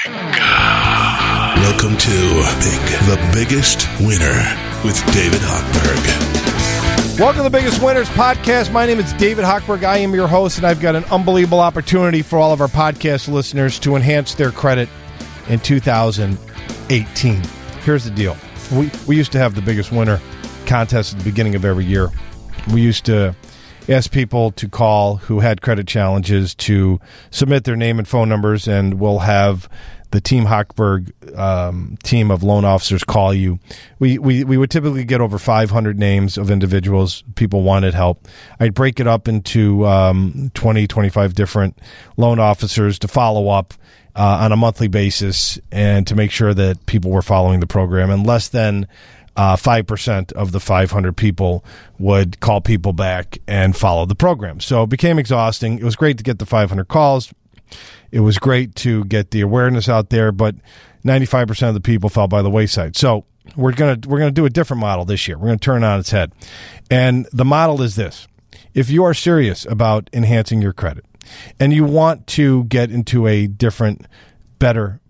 Welcome to The Biggest Winner with David Hochberg. Welcome to The Biggest Winners podcast. My name is David Hochberg. I am your host, and I've got an unbelievable opportunity for all of our podcast listeners to enhance their credit in 2018. Here's the deal. We used to have the Biggest Winner contest at the beginning of every year. We used to ask people to call who had credit challenges to submit their name and phone numbers, and we'll have the Team Hochberg team of loan officers call you. We would typically get over 500 names of individuals. People wanted help. I'd break it up into 20, 25 different loan officers to follow up on a monthly basis and to make sure that people were following the program. And less than 5% of the 500 people would call people back and follow the program. So it became exhausting. It was great to get the 500 calls. It was great to get the awareness out there, but 95% of the people fell by the wayside. So we're gonna do a different model this year. We're going to turn it on its head. And the model is this. If you are serious about enhancing your credit and you want to get into a different, better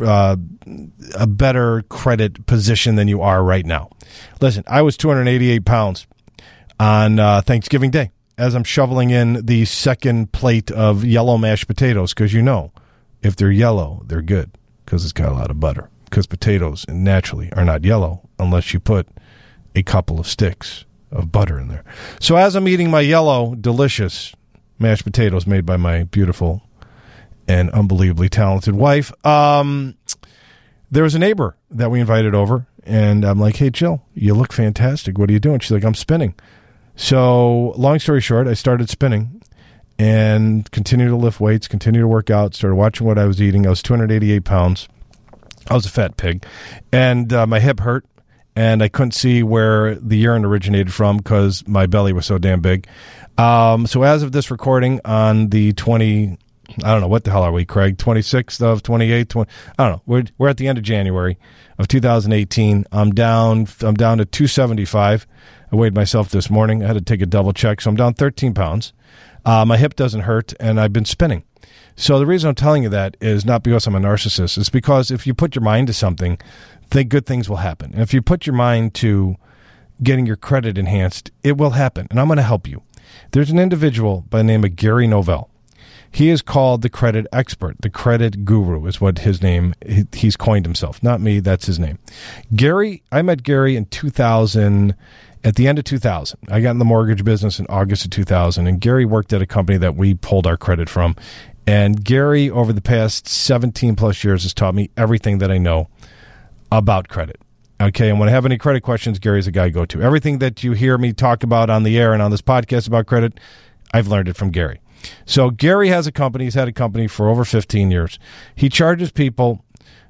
credit position than you are right now. Listen, I was 288 pounds on Thanksgiving Day as I'm shoveling in the second plate of yellow mashed potatoes, because if they're yellow, they're good because it's got a lot of butter, because potatoes naturally are not yellow unless you put a couple of sticks of butter in there. So as I'm eating my yellow, delicious mashed potatoes made by my beautiful and unbelievably talented wife, there was a neighbor that we invited over, and I'm like, "Hey, Jill, you look fantastic. What are you doing?" She's like, "I'm spinning." So long story short, I started spinning and continued to lift weights, continued to work out, started watching what I was eating. I was 288 pounds. I was a fat pig. And my hip hurt, and I couldn't see where the urine originated from because my belly was so damn big. So as of this recording on the I don't know, what the hell are we, Craig? 26th of 28th? I don't know. We're at the end of January of 2018. I'm down to 275. I weighed myself this morning. I had to take a double check, so I'm down 13 pounds. My hip doesn't hurt, and I've been spinning. So the reason I'm telling you that is not because I'm a narcissist. It's because if you put your mind to something, good things will happen. And if you put your mind to getting your credit enhanced, it will happen, and I'm going to help you. There's an individual by the name of Gary Novell. He is called the credit expert. The credit guru is what his name, he's coined himself. Not me, that's his name. I met Gary in 2000, at the end of 2000. I got in the mortgage business in August of 2000, and Gary worked at a company that we pulled our credit from. And Gary, over the past 17 plus years, has taught me everything that I know about credit. Okay, and when I have any credit questions, Gary's the guy I go to. Everything that you hear me talk about on the air and on this podcast about credit, I've learned it from Gary. So Gary has a company. He's had a company for over 15 years. He charges people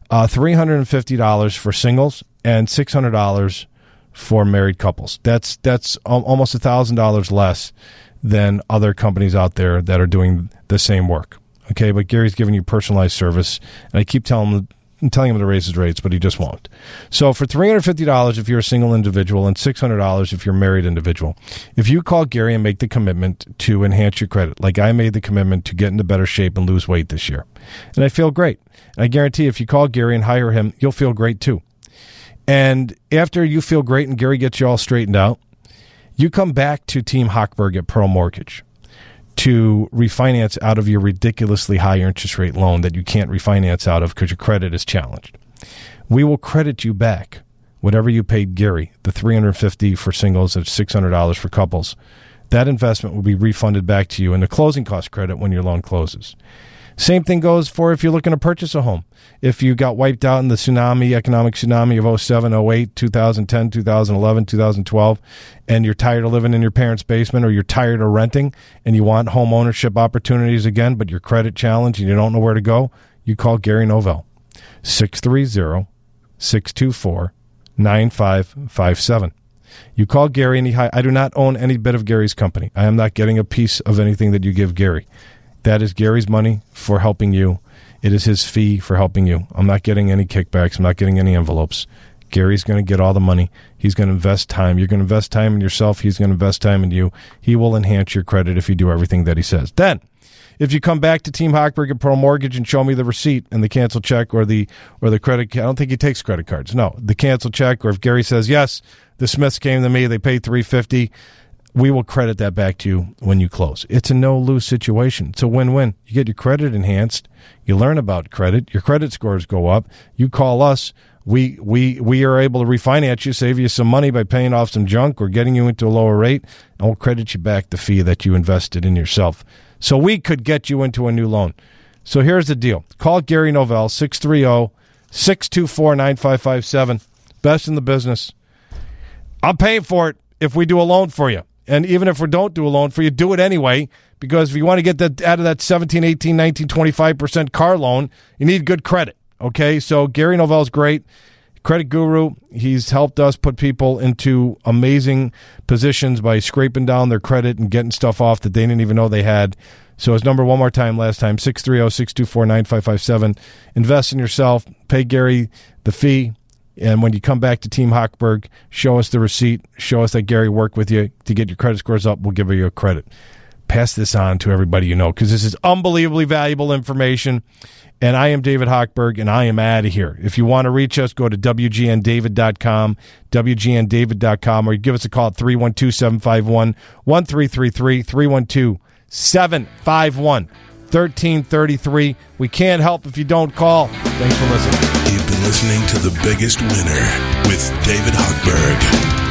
$350 for singles and $600 for married couples. That's almost $1,000 less than other companies out there that are doing the same work. Okay, but Gary's giving you personalized service, and I keep telling him to raise his rates, but he just won't. So for $350 if you're a single individual and $600 if you're a married individual, if you call Gary and make the commitment to enhance your credit, like I made the commitment to get into better shape and lose weight this year, and I feel great. And I guarantee if you call Gary and hire him, you'll feel great too. And after you feel great and Gary gets you all straightened out, you come back to Team Hochberg at Pearl Mortgage to refinance out of your ridiculously high interest rate loan that you can't refinance out of because your credit is challenged. We will credit you back whatever you paid Gary, the $350 for singles and $600 for couples. That investment will be refunded back to you in the closing cost credit when your loan closes. Same thing goes for if you're looking to purchase a home. If you got wiped out in the economic tsunami of 07, 08, 2010, 2011, 2012, and you're tired of living in your parents' basement, or you're tired of renting and you want home ownership opportunities again, but your credit challenged and you don't know where to go, you call Gary Novell, 630-624-9557. You call Gary, and I do not own any bit of Gary's company. I am not getting a piece of anything that you give Gary. That is Gary's money for helping you. It is his fee for helping you. I'm not getting any kickbacks. I'm not getting any envelopes. Gary's going to get all the money. He's going to invest time. You're going to invest time in yourself. He's going to invest time in you. He will enhance your credit if you do everything that he says. Then, if you come back to Team Hochberg at Pro Mortgage and show me the receipt and the cancel check or the credit. I don't think he takes credit cards. No, the cancel check, or if Gary says yes, the Smiths came to me, they paid $350. We will credit that back to you when you close. It's a no-lose situation. It's a win-win. You get your credit enhanced. You learn about credit. Your credit scores go up. You call us. We are able to refinance you, save you some money by paying off some junk or getting you into a lower rate, and we'll credit you back the fee that you invested in yourself. So we could get you into a new loan. So here's the deal. Call Gary Novell, 630-624-9557. Best in the business. I'm paying for it if we do a loan for you. And even if we don't do a loan for you, do it anyway, because if you want to get that out of that 17, 18, 19, 25% car loan, you need good credit, okay? So Gary Novell's great. Credit guru. He's helped us put people into amazing positions by scraping down their credit and getting stuff off that they didn't even know they had. So his number one more time, last time, 630-624-9557. Invest in yourself. Pay Gary the fee. And when you come back to Team Hochberg, show us the receipt. Show us that Gary worked with you to get your credit scores up. We'll give you a credit. Pass this on to everybody you know, because this is unbelievably valuable information. And I am David Hochberg, and I am out of here. If you want to reach us, go to WGNDavid.com, WGNDavid.com, or you give us a call at 312-751-1333, 312-751-1333. We can't help if you don't call. Thanks for listening. You've been listening to The Biggest Winner with David Hochberg.